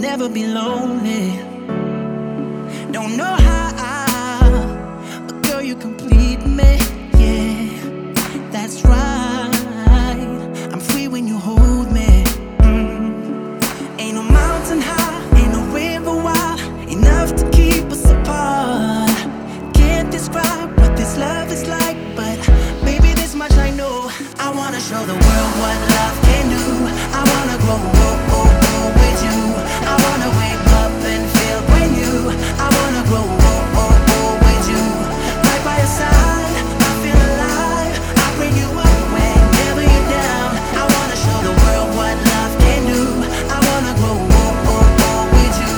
never be lonely. Don't know how, but girl, you complete me. Yeah, that's right. I'm free when you hold me. Ain't no mountain high, ain't no river wide enough to keep us apart. Can't describe what this love is like, but baby, this much I know. I wanna show the world what love can do. I wanna grow with you. I wanna wake up and feel brand new. I wanna grow with you. Right by your side, I feel alive. I bring you up whenever you're down. I wanna show the world what love can do. I wanna grow with you.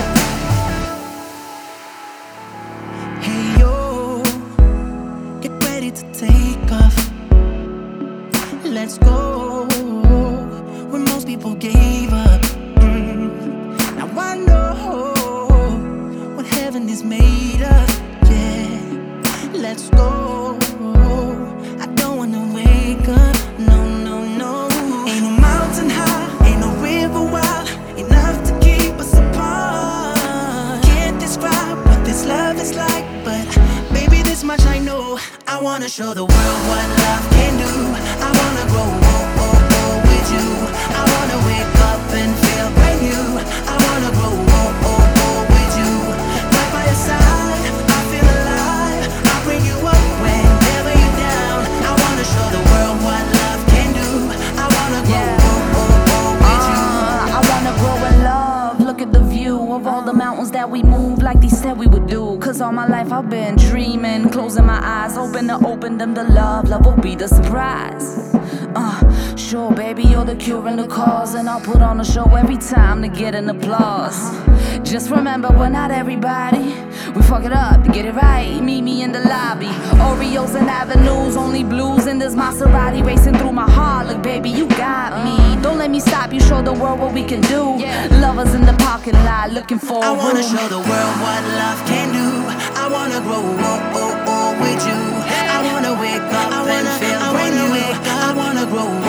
Hey yo, get ready to take off. Let's go where most people gave up. Now I know what heaven is made of. Yeah, let's go. I don't wanna wake up. No, no, no. Ain't no mountain high, ain't no river wide enough to keep us apart. Can't describe what this love is like, but baby, this much I know. I wanna show the world what love can do. I wanna grow with you. I wanna wake up and feel brand new. I wanna grow with you. Right by your side, I feel alive. I bring you up whenever you're down. I wanna show the world what love can do. I wanna grow with you. I wanna grow in love. Look at the view of all the mountains that we move like they said we would do. Cause all my life I've been dreaming, closing my eyes, hoping to open them to love. Love will be the surprise. Sure, baby, you're the cure and the cause, and I'll put on a show every time to get an applause. Just remember, we're not everybody. We fuck it up to get it right. Meet me in the lobby. Oreos and avenues, only blues in this Maserati racing through my heart. Look, baby, you got me. Don't let me stop you. Show the world what we can do. Lovers in the parking lot looking for I wanna show the world what love can do. I wanna grow with you. I wanna wake up and feel brand new. I wanna grow